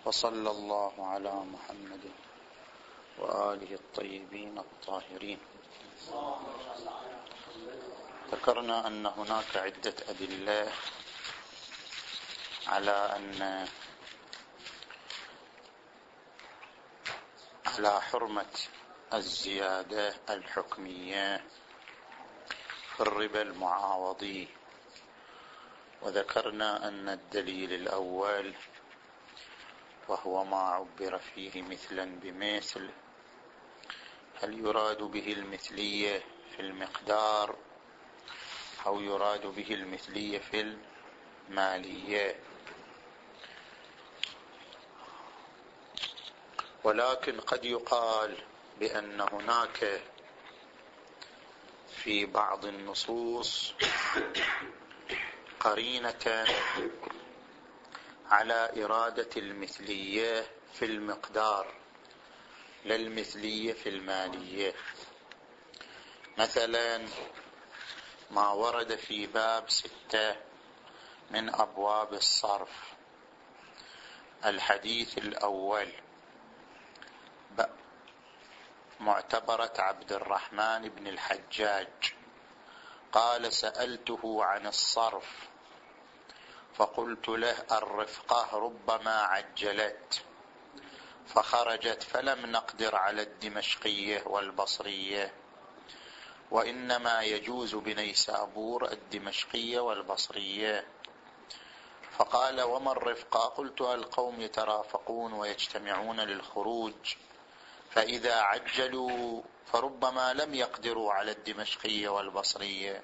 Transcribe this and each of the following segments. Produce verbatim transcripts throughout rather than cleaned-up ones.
وصلى الله على محمد وآله الطيبين الطاهرين. ذكرنا أن هناك عدة أدلة على أن على حرمة الزيادة الحكمية في الربا المعاوضي، وذكرنا أن الدليل الأول وهو ما عبر فيه مثلا بمثل، هل يراد به المثلية في المقدار أو يراد به المثلية في المالية؟ ولكن قد يقال بأن هناك في بعض النصوص قرينة على إرادة المثلية في المقدار لا المثلية في المالية. مثلا ما ورد في باب ستة من أبواب الصرف، الحديث الأول معتبرة عبد الرحمن بن الحجاج قال: سألته عن الصرف فقلت له: الرفقة ربما عجلت فخرجت فلم نقدر على الدمشقية والبصرية، وإنما يجوز بنيسابور الدمشقية والبصرية. فقال: وما الرفقة؟ قلت: القوم يترافقون ويجتمعون للخروج، فإذا عجلوا فربما لم يقدروا على الدمشقية والبصرية،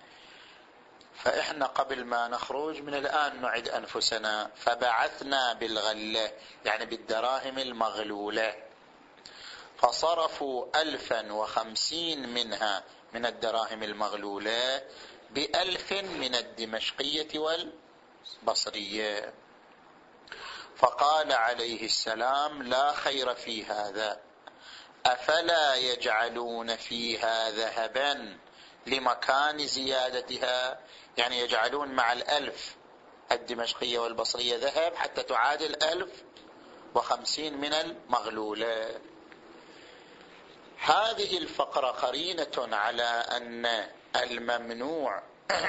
فإحنا قبل ما نخرج من الآن نعد أنفسنا، فبعثنا بالغلة يعني بالدراهم المغلولة، فصرفوا ألفا وخمسين منها من الدراهم المغلولة بألف من الدمشقية والبصرية. فقال عليه السلام: لا خير في هذا، أفلا يجعلون فيها ذهبا لمكان زيادتها، يعني يجعلون مع الألف الدمشقية والبصرية ذهب حتى تعادل ألف وخمسين من المغلولة. هذه الفقرة قرينة على أن الممنوع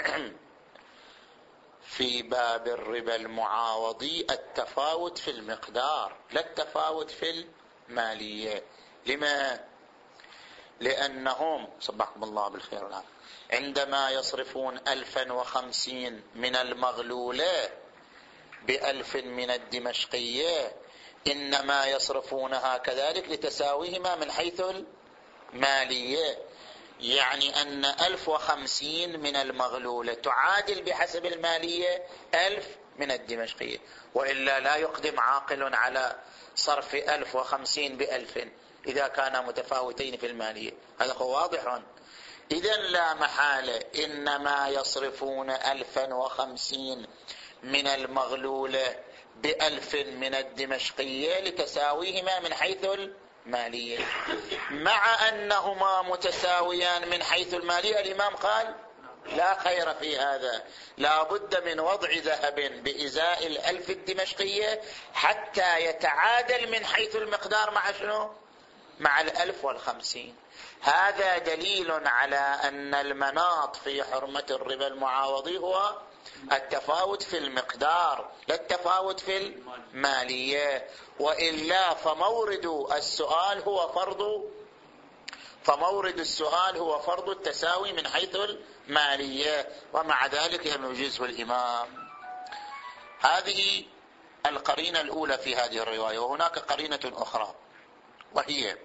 في باب الربا المعاوضي التفاوت في المقدار لا التفاوت في المالية. لما؟ لأنهم صبحكم الله بالخير الآن عندما يصرفون ألفا وخمسين من المغلولة بألف من الدمشقية إنما يصرفونها كذلك لتساويهما من حيث المالية، يعني أن ألف وخمسين من المغلولة تعادل بحسب المالية ألف من الدمشقية، وإلا لا يقدم عاقل على صرف ألف وخمسين بألف إذا كانا متفاوتين في المالية. هذا هو واضح. إذن لا محالة إنما يصرفون ألفا وخمسين من المغلولة بألف من الدمشقية لتساويهما من حيث المالية، مع أنهما متساويان من حيث المالية. الإمام قال: لا خير في هذا، لا بد من وضع ذهب بإزاء الألف الدمشقية حتى يتعادل من حيث المقدار مع شنو؟ مع الألف والخمسين. هذا دليل على أن المناط في حرمة الربا المعاوضي هو التفاوت في المقدار لا التفاوت في المالية، وإلا فمورد السؤال هو فرض فمورد السؤال هو فرض التساوي من حيث المالية، ومع ذلك لم يجزه الإمام. هذه القرينة الأولى في هذه الرواية. وهناك قرينة أخرى، وهي: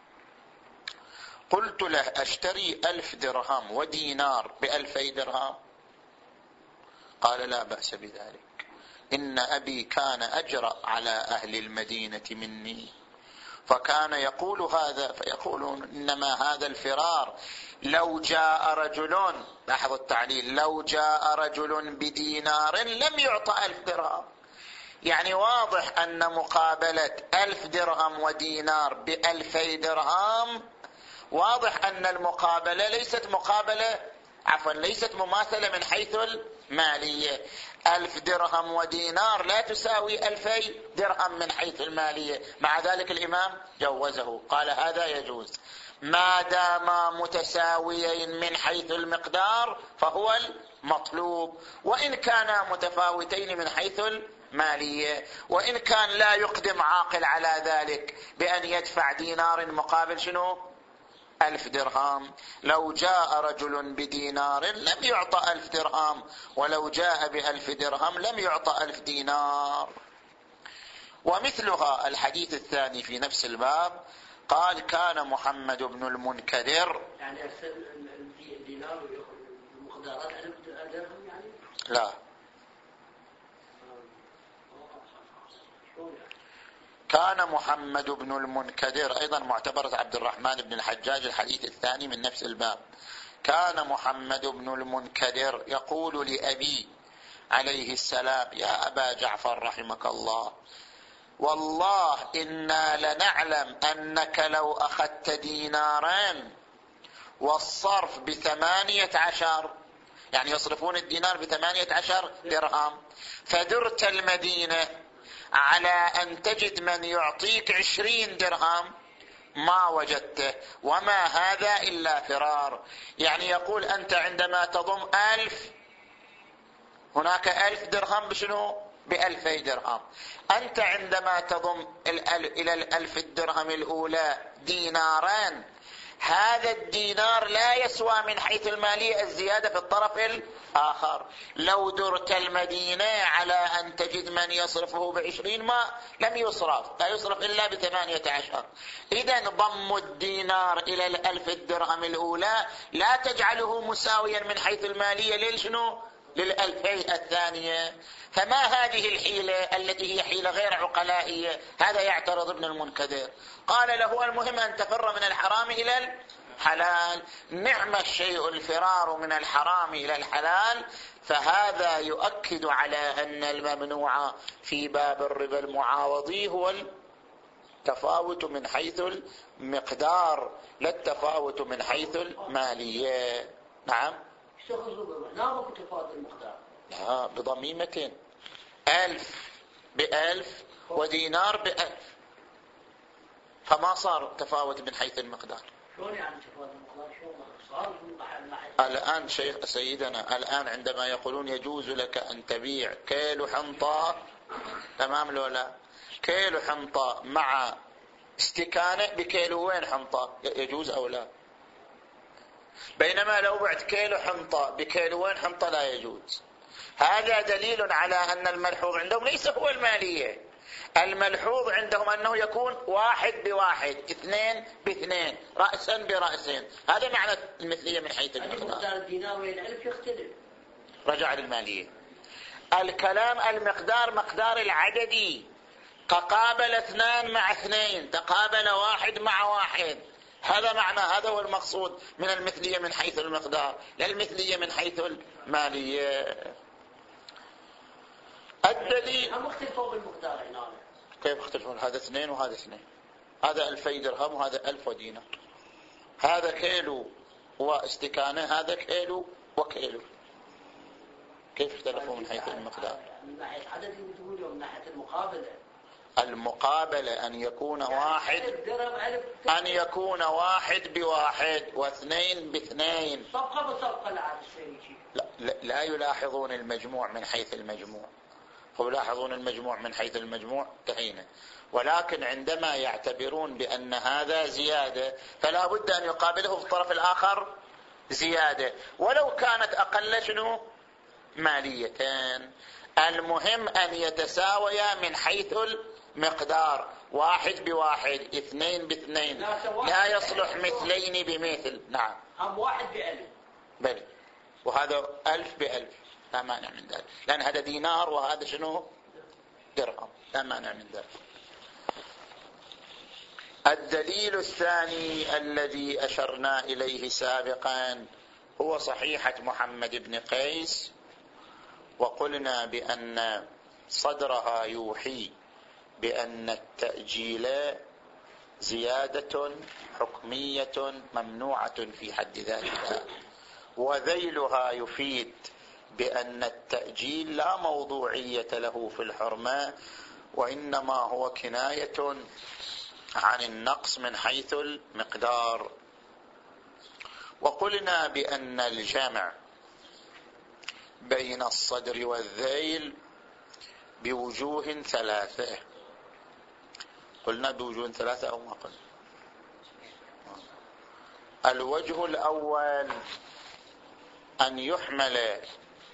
قلت له: أشتري ألف درهم ودينار بألفي درهم؟ قال: لا بأس بذلك، إن أبي كان أجرأ على أهل المدينة مني، فكان يقول هذا فيقولون إنما هذا الفرار. لو جاء رجل، لاحظوا التعليل، لو جاء رجل بدينار لم يعطى ألف درهم، يعني واضح أن مقابلة ألف درهم ودينار بألفي درهم واضح أن المقابلة ليست مقابلة عفوا ليست مماثلة من حيث المالية. ألف درهم ودينار لا تساوي ألفي درهم من حيث المالية، مع ذلك الإمام جوزه، قال هذا يجوز ما دام متساويين من حيث المقدار فهو المطلوب، وإن كانا متفاوتين من حيث المالية، وإن كان لا يقدم عاقل على ذلك بأن يدفع دينار مقابل شنو؟ ألف درهم. لو جاء رجل بدينار لم يعطى ألف درهم، ولو جاء بألف درهم لم يعطى ألف دينار. ومثلها الحديث الثاني في نفس الباب، قال كان محمد بن المنكدر، يعني الدينار مقدارات ألف درهم يعني؟ لا، كان محمد بن المنكدر أيضا معتبرة عبد الرحمن بن الحجاج الحديث الثاني من نفس الباب، كان محمد بن المنكدر يقول لأبي عليه السلام يا أبا جعفر رحمك الله، والله إنا لنعلم أنك لو أخذت دينارين والصرف بثمانية عشر، يعني يصرفون الدينار بثمانية عشر درهم، فدرت المدينة على أن تجد من يعطيك عشرين درهم ما وجدته، وما هذا إلا فرار. يعني يقول أنت عندما تضم ألف هناك ألف درهم بشنو؟ بألفي درهم. أنت عندما تضم إلى الألف الدرهم الأولى ديناران، هذا الدينار لا يسوى من حيث المالية الزيادة في الطرف الآخر. لو درت المدينة على أن تجد من يصرفه بعشرين ما لم يصرف، لا يصرف إلا بثمانية عشر. إذن ضم الدينار إلى الألف الدرهم الأولى لا تجعله مساويا من حيث المالية للشنو؟ للألفي الثانية. فما هذه الحيلة التي هي حيلة غير عقلائية؟ هذا يعترض ابن المنكدر، قال له المهم أن تفر من الحرام إلى الحلال. نعم الشيء الفرار من الحرام إلى الحلال، فهذا يؤكد على أن الممنوع في باب الربا المعاوضي هو التفاوت من حيث المقدار لا التفاوت من حيث المالية. نعم، لا تفاوت المقدار، لا بضميمتين، ألف بألف ودينار بألف، فما صار تفاوت من حيث المقدار. شلون يعني تفاوت المقدار؟ شلون صار الآن شيخ سيدنا، الآن عندما يقولون يجوز لك أن تبيع كيلو حنطة، تمام لو لا؟ كيلو حنطة مع استكانة بكيلوين حنطة، يجوز أو لا؟ بينما لو بعت كيلو حنطة بكيلوين حنطة لا يجوز. هذا دليل على أن الملحوظ عندهم ليس هو المالية، الملحوظ عندهم أنه يكون واحد بواحد، اثنين باثنين، رأسا برأسين. هذا معنى المثلية من حيث المقدار. الدينار والألف يختلف. رجع للمالية. الكلام المقدار مقدار العددي، تقابل اثنان مع اثنين، تقابل واحد مع واحد، هذا معنى، هذا هو المقصود من المثلية من حيث المقدار، لا المثلية من حيث المالية. الدليل هم اختلفوا بالمقدار هنا. كيف اختلفون؟ هذا اثنين وهذا اثنين، هذا ألفي درهم وهذا ألف ودينار، هذا كيلو واستكانة، هذا كيلو وكيلو، كيف اختلفوا من حيث المقدار؟ من ناحية عدد الوجود ومن ناحية المقابلة. المقابلة أن يكون واحد، أن يكون واحد بواحد واثنين باثنين، صفقة بصفقة. لا, لا, لا يلاحظون المجموع من حيث المجموع، هو يلاحظون المجموع من حيث المجموع تهينة، ولكن عندما يعتبرون بأن هذا زيادة فلا بد أن يقابله في الطرف الآخر زيادة، ولو كانت أقل شنو؟ ماليتين. المهم أن يتساويا من حيث المقدار، واحد بواحد، اثنين باثنين، لا يصلح مثلين بمثل. نعم، هم واحد بألف بل، وهذا ألف بألف، لا مانع من ذلك، لأن هذا دينار وهذا شنو؟ درهم، لا مانع من ذلك. الدليل الثاني الذي أشرنا إليه سابقا هو صحيحة محمد بن قيس، وقلنا بأن صدرها يوحي بأن التأجيل زيادة حكمية ممنوعة في حد ذاتها، وذيلها يفيد بأن التأجيل لا موضوعية له في الحرمة، وإنما هو كناية عن النقص من حيث المقدار. وقلنا بأن الجمع بين الصدر والذيل بوجوه ثلاثة. قلنا بوجوه ثلاثة أو ما قلنا؟ الوجه الأول أن يحمل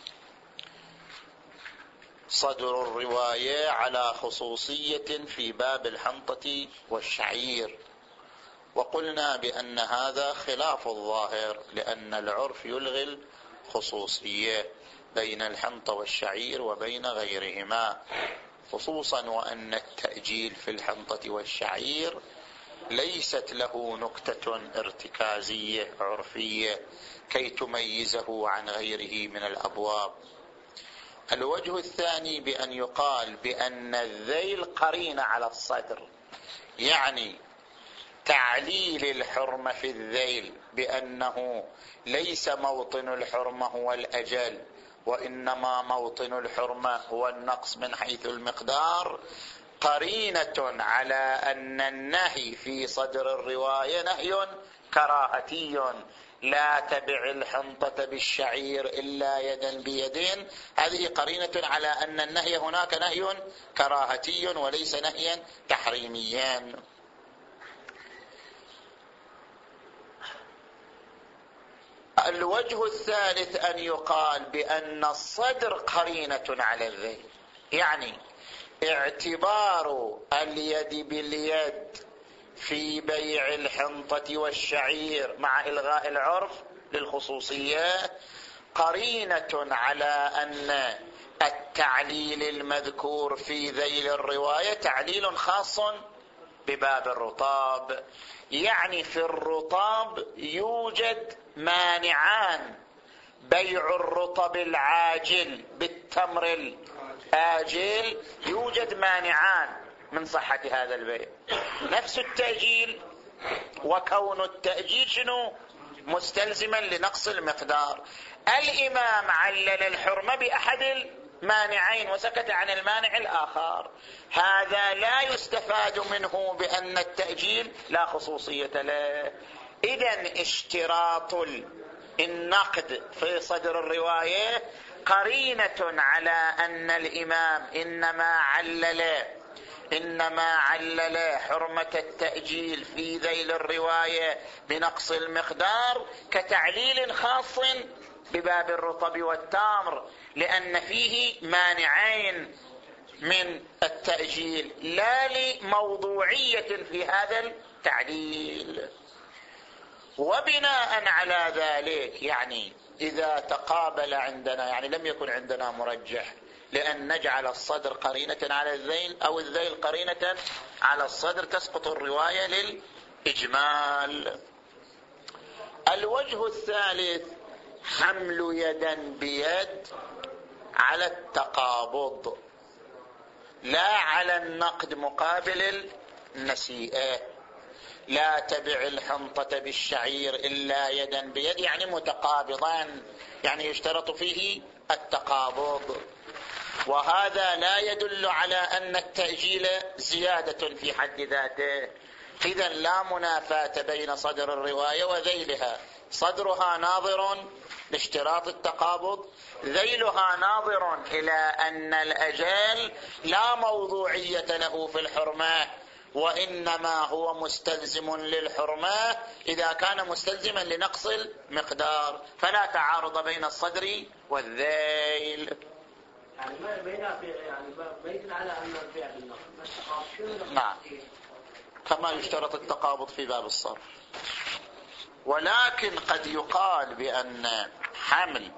صدر الرواية على خصوصية في باب الحنطة والشعير، وقلنا بأن هذا خلاف الظاهر، لأن العرف يلغي الخصوصية بين الحنطة والشعير وبين غيرهما، خصوصا وأن التأجيل في الحنطة والشعير ليست له نكتة ارتكازية عرفية كي تميزه عن غيره من الأبواب. الوجه الثاني بأن يقال بأن الذيل قرين على الصدر، يعني تعليل الحرمة في الذيل بأنه ليس موطن الحرمة هو الأجل، وإنما موطن الحرمة هو النقص من حيث المقدار، قرينة على أن النهي في صدر الرواية نهي كراهتي، لا تبع الحنطة بالشعير إلا يدا بيدين. هذه قرينة على أن النهي هناك نهي كراهتي وليس نهيا تحريميا. الوجه الثالث أن يقال بأن الصدر قرينة على الذيل، يعني اعتبار اليد باليد في بيع الحنطة والشعير مع إلغاء العرف للخصوصية قرينة على أن التعليل المذكور في ذيل الرواية تعليل خاص بباب الرطاب، يعني في الرطاب يوجد مانعان: بيع الرطب العاجل بالتمر الآجل، يوجد مانعان من صحة هذا البيع، نفس التأجيل، وكون التأجيل شنو؟ مستلزما لنقص المقدار. الإمام علل الحرمة بأحد المانعين وسكت عن المانع الآخر، هذا لا يستفاد منه بأن التأجيل لا خصوصية له. إذن اشتراط النقد في صدر الرواية قرينة على أن الإمام إنما علل إنما علل حرمة التأجيل في ذيل الرواية بنقص المقدار كتعليل خاص بباب الرطب والتمر، لأن فيه مانعين من التأجيل لا لموضوعية في هذا التعليل. وبناء على ذلك، يعني إذا تقابل عندنا، يعني لم يكن عندنا مرجح لأن نجعل الصدر قرينة على الذيل أو الذيل قرينة على الصدر، تسقط الرواية للإجمال. الوجه الثالث حمل يدا بيد على التقابض لا على النقد مقابل النسيئة. لا تبع الحنطة بالشعير إلا يدا بيد، يعني متقابضان، يعني يشترط فيه التقابض، وهذا لا يدل على أن التأجيل زيادة في حد ذاته. إذن لا منافاة بين صدر الرواية وذيلها، صدرها ناظر لاشتراط التقابض، ذيلها ناظر إلى أن الأجل لا موضوعية له في الحرمة، وإنما هو مستلزم للحرمة إذا كان مستلزما لنقص المقدار، فلا تعارض بين الصدر والذيل. يعني ما بين يعني بين على أن البيع بالنقد. نعم، كما يشترط التقابض في باب الصرف. ولكن قد يقال بأن حمل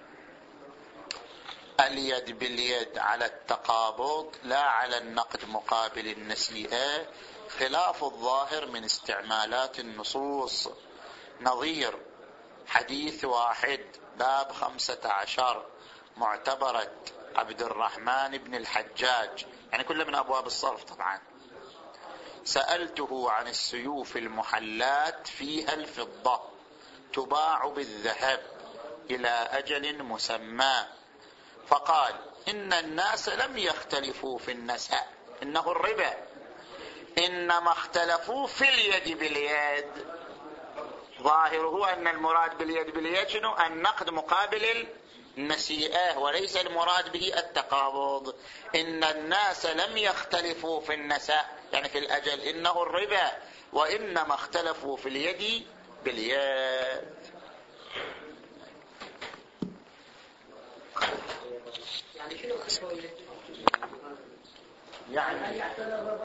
اليد باليد على التقابض لا على النقد مقابل النسيئة خلاف الظاهر من استعمالات النصوص، نظير حديث واحد باب خمسة عشر معتبرة عبد الرحمن بن الحجاج، يعني كله من أبواب الصرف طبعا: سألته عن السيوف المحلات فيها الفضة تباع بالذهب، إلى أجل مسمى. فقال إن الناس لم يختلفوا في النساء، إنه الربا، إنما اختلفوا في اليد باليد. ظاهره أن المراد باليد باليد شنو؟ النقد مقابل النسيئة، وليس المراد به التقابض. إن الناس لم يختلفوا في النساء يعني في الأجل، إنه الربا، وإنما اختلفوا في اليد باليد. يعني شنو يعني